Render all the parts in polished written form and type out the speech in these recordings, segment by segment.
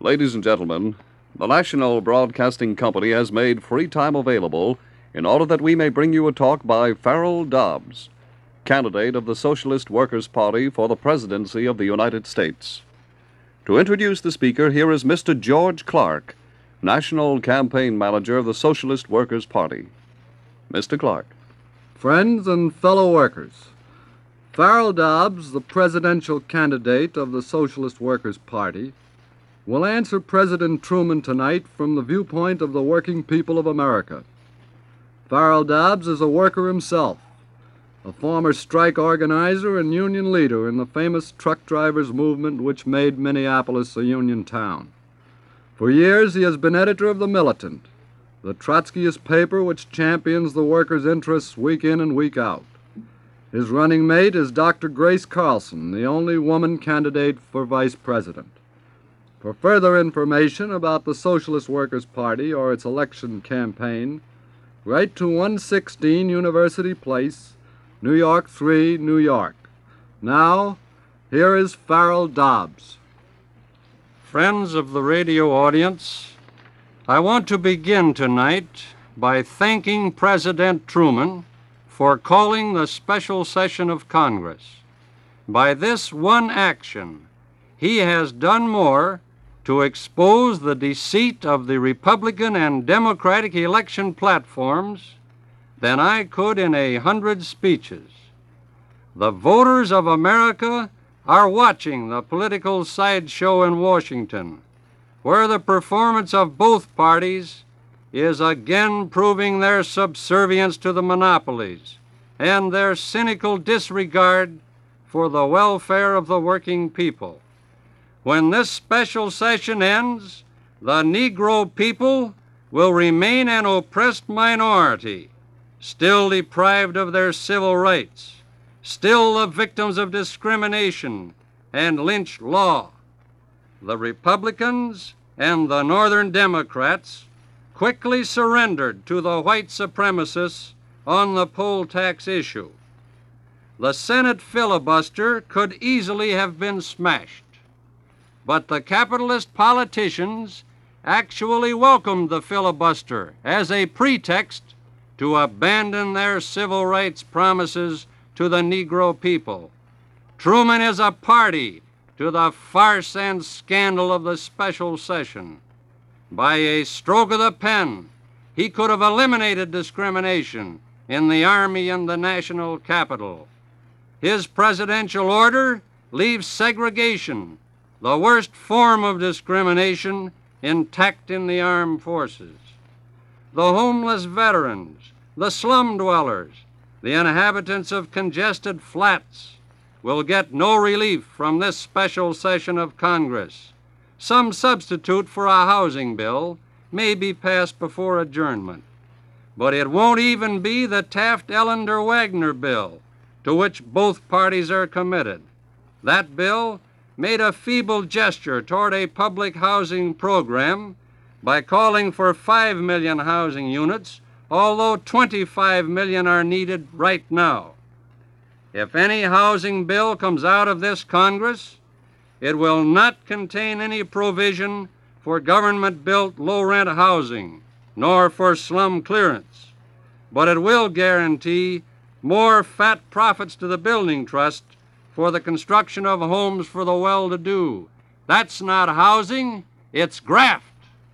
Ladies and gentlemen, the National Broadcasting Company has made free time available in order that we may bring you a talk by Farrell Dobbs, candidate of the Socialist Workers' Party for the presidency of the United States. To introduce the speaker, here is Mr. George Clark, National Campaign Manager of the Socialist Workers' Party. Mr. Clark. Friends and fellow workers, Farrell Dobbs, the presidential candidate of the Socialist Workers' Party, will answer President Truman tonight from the viewpoint of the working people of America. Farrell Dobbs is a worker himself, a former strike organizer and union leader in the famous truck drivers' movement which made Minneapolis a union town. For years he has been editor of The Militant, the Trotskyist paper which champions the workers' interests week in and week out. His running mate is Dr. Grace Carlson, the only woman candidate for vice president. For further information about the Socialist Workers' Party or its election campaign, write to 116 University Place, New York 3, New York. Now, here is Farrell Dobbs. Friends of the radio audience, I want to begin tonight by thanking President Truman for calling the special session of Congress. By this one action, he has done more to expose the deceit of the Republican and Democratic election platforms than I could in 100 speeches. The voters of America are watching the political sideshow in Washington, where the performance of both parties is again proving their subservience to the monopolies and their cynical disregard for the welfare of the working people. When this special session ends, the Negro people will remain an oppressed minority, still deprived of their civil rights, still the victims of discrimination and lynch law. The Republicans and the Northern Democrats quickly surrendered to the white supremacists on the poll tax issue. The Senate filibuster could easily have been smashed, but the capitalist politicians actually welcomed the filibuster as a pretext to abandon their civil rights promises to the Negro people. Truman is a party to the farce and scandal of the special session. By a stroke of the pen, he could have eliminated discrimination in the Army and the national capital. His presidential order leaves segregation, the worst form of discrimination, intact in the armed forces. The homeless veterans, the slum dwellers, the inhabitants of congested flats will get no relief from this special session of Congress. Some substitute for a housing bill may be passed before adjournment, but it won't even be the Taft-Ellender-Wagner bill, to which both parties are committed. That bill made a feeble gesture toward a public housing program by calling for 5 million housing units, although 25 million are needed right now. If any housing bill comes out of this Congress, it will not contain any provision for government-built low-rent housing, nor for slum clearance, but it will guarantee more fat profits to the building trust for the construction of homes for the well-to-do. That's not housing, it's graft.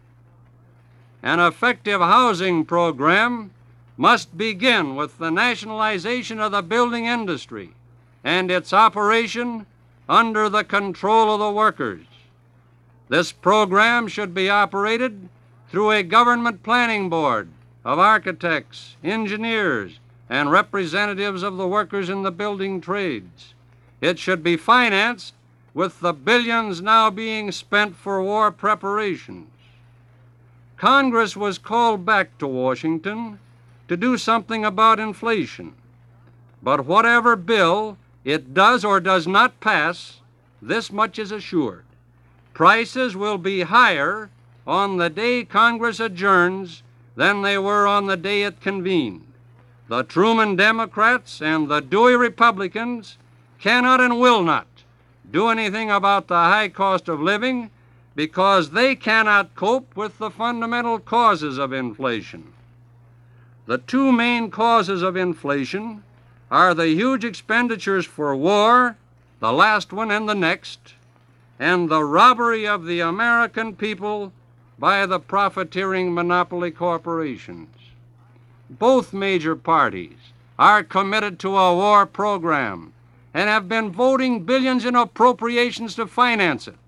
An effective housing program must begin with the nationalization of the building industry and its operation under the control of the workers. This program should be operated through a government planning board of architects, engineers, and representatives of the workers in the building trades. It should be financed with the billions now being spent for war preparations. Congress was called back to Washington to do something about inflation. But whatever bill it does or does not pass, this much is assured: prices will be higher on the day Congress adjourns than they were on the day it convened. The Truman Democrats and the Dewey Republicans cannot and will not do anything about the high cost of living because they cannot cope with the fundamental causes of inflation. The two main causes of inflation are the huge expenditures for war, the last one and the next, and the robbery of the American people by the profiteering monopoly corporations. Both major parties are committed to a war program and have been voting billions in appropriations to finance it.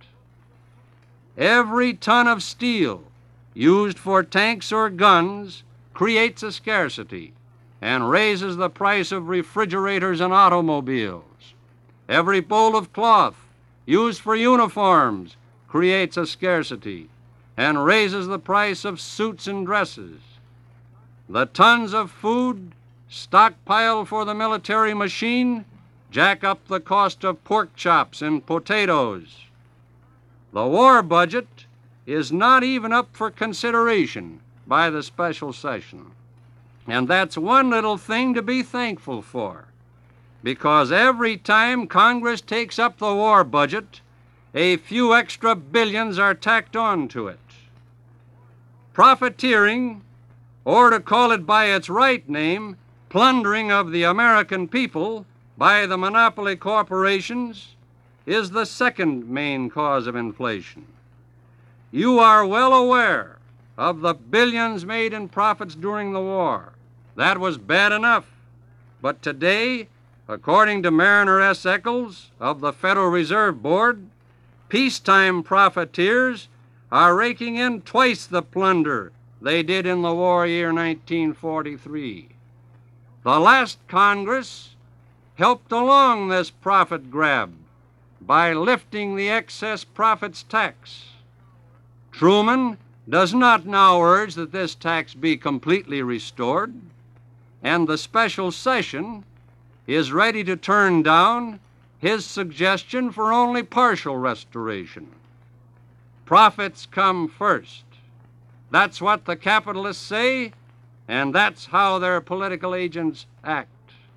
Every ton of steel used for tanks or guns creates a scarcity and raises the price of refrigerators and automobiles. Every bolt of cloth used for uniforms creates a scarcity and raises the price of suits and dresses. The tons of food stockpiled for the military machine jack up the cost of pork chops and potatoes. The war budget is not even up for consideration by the special session. And that's one little thing to be thankful for, because every time Congress takes up the war budget, a few extra billions are tacked on to it. Profiteering, or to call it by its right name, plundering of the American people by the monopoly corporations, is the second main cause of inflation. You are well aware of the billions made in profits during the war. That was bad enough. But today, according to Mariner S. Eccles of the Federal Reserve Board, peacetime profiteers are raking in twice the plunder they did in the war year 1943. The last Congress helped along this profit grab by lifting the excess profits tax. Truman does not now urge that this tax be completely restored, and the special session is ready to turn down his suggestion for only partial restoration. Profits come first. That's what the capitalists say, and that's how their political agents act.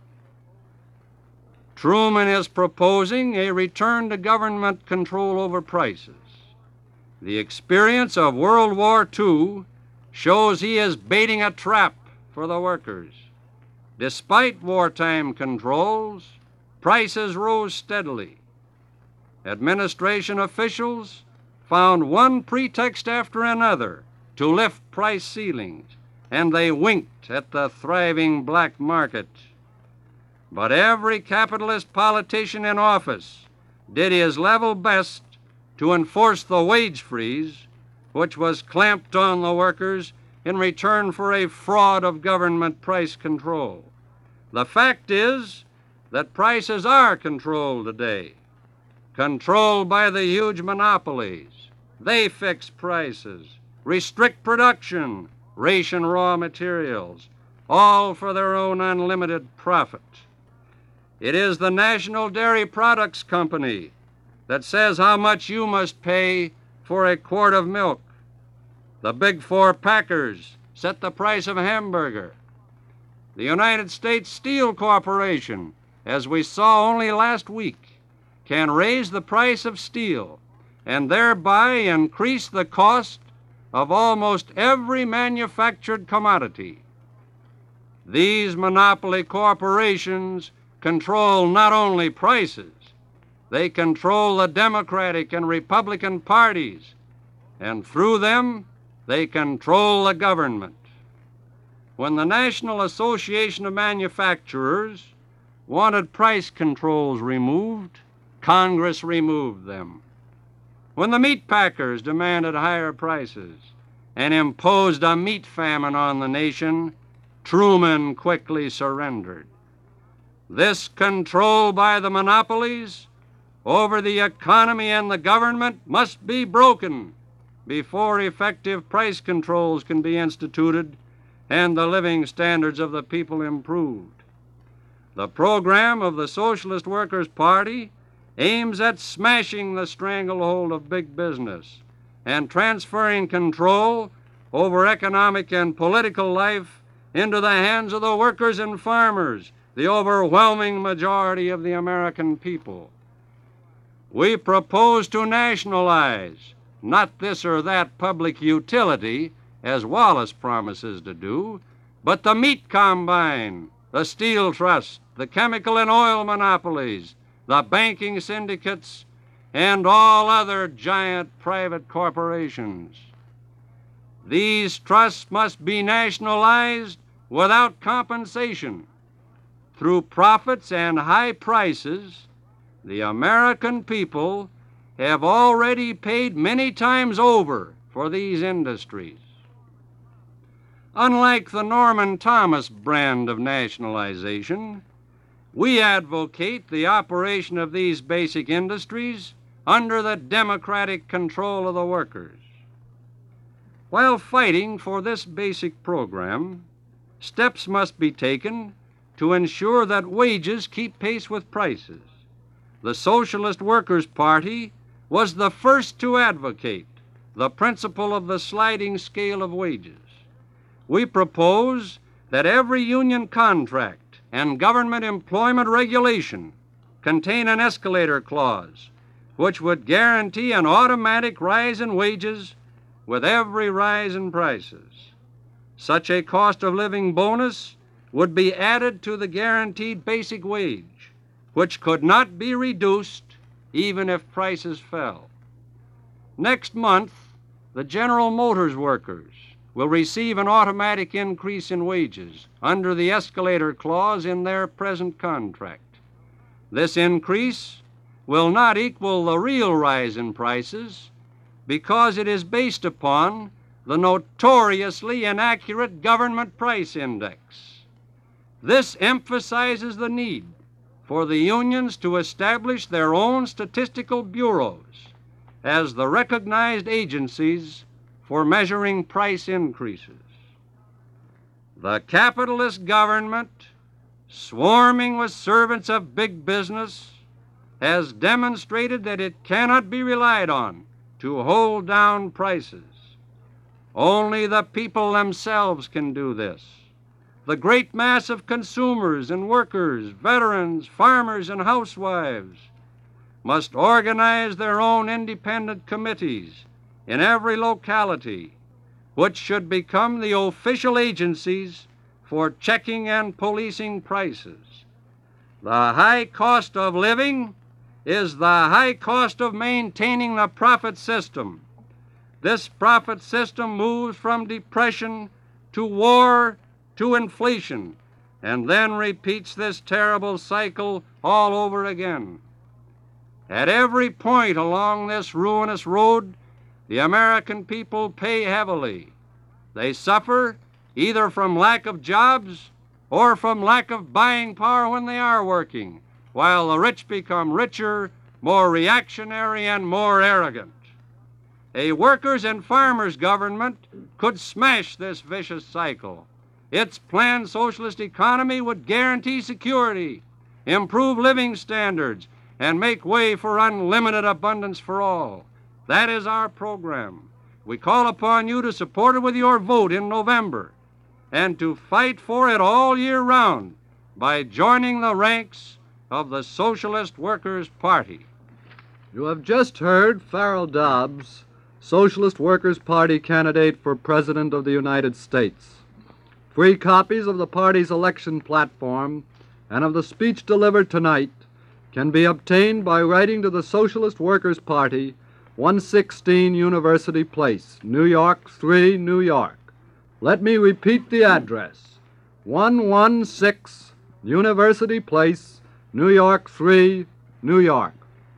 Truman is proposing a return to government control over prices. The experience of World War II shows he is baiting a trap for the workers. Despite wartime controls, prices rose steadily. Administration officials found one pretext after another to lift price ceilings, and they winked at the thriving black market. But every capitalist politician in office did his level best to enforce the wage freeze, which was clamped on the workers in return for a fraud of government price control. The fact is that prices are controlled today, controlled by the huge monopolies. They fix prices, restrict production, ration raw materials, all for their own unlimited profit. It is the National Dairy Products Company that says how much you must pay for a quart of milk. The Big Four packers set the price of a hamburger. The United States Steel Corporation, as we saw only last week, can raise the price of steel and thereby increase the cost of almost every manufactured commodity. These monopoly corporations control not only prices, they control the Democratic and Republican parties, and through them, they control the government. When the National Association of Manufacturers wanted price controls removed, Congress removed them. When the meat packers demanded higher prices and imposed a meat famine on the nation, Truman quickly surrendered. This control by the monopolies over the economy and the government must be broken before effective price controls can be instituted and the living standards of the people improved. The program of the Socialist Workers' Party aims at smashing the stranglehold of big business and transferring control over economic and political life into the hands of the workers and farmers, the overwhelming majority of the American people. We propose to nationalize not this or that public utility, as Wallace promises to do, but the meat combine, the steel trust, the chemical and oil monopolies, the banking syndicates, and all other giant private corporations. These trusts must be nationalized without compensation. Through profits and high prices, the American people have already paid many times over for these industries. Unlike the Norman Thomas brand of nationalization, we advocate the operation of these basic industries under the democratic control of the workers. While fighting for this basic program, steps must be taken to ensure that wages keep pace with prices. The Socialist Workers' Party was the first to advocate the principle of the sliding scale of wages. We propose that every union contract and government employment regulation contain an escalator clause which would guarantee an automatic rise in wages with every rise in prices. Such a cost of living bonus would be added to the guaranteed basic wage, which could not be reduced even if prices fell. Next month, the General Motors workers will receive an automatic increase in wages under the escalator clause in their present contract. This increase will not equal the real rise in prices because it is based upon the notoriously inaccurate government price index. This emphasizes the need for the unions to establish their own statistical bureaus as the recognized agencies for measuring price increases. The capitalist government, swarming with servants of big business, has demonstrated that it cannot be relied on to hold down prices. Only the people themselves can do this. The great mass of consumers and workers, veterans, farmers, and housewives must organize their own independent committees in every locality, which should become the official agencies for checking and policing prices. The high cost of living is the high cost of maintaining the profit system. This profit system moves from depression to war to inflation, and then repeats this terrible cycle all over again. At every point along this ruinous road, the American people pay heavily. They suffer either from lack of jobs or from lack of buying power when they are working, while the rich become richer, more reactionary, and more arrogant. A workers' and farmers' government could smash this vicious cycle. Its planned socialist economy would guarantee security, improve living standards, and make way for unlimited abundance for all. That is our program. We call upon you to support it with your vote in November and to fight for it all year round by joining the ranks of the Socialist Workers' Party. You have just heard Farrell Dobbs, Socialist Workers' Party candidate for President of the United States. Free copies of the party's election platform and of the speech delivered tonight can be obtained by writing to the Socialist Workers' Party, 116 University Place, New York 3, New York. Let me repeat the address: 116 University Place, New York 3, New York.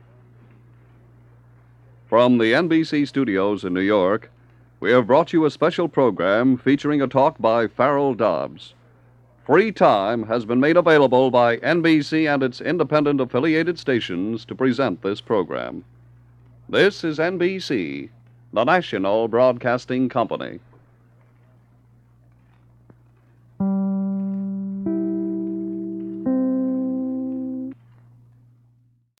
From the NBC studios in New York, we have brought you a special program featuring a talk by Farrell Dobbs. Free time has been made available by NBC and its independent affiliated stations to present this program. This is NBC, the National Broadcasting Company.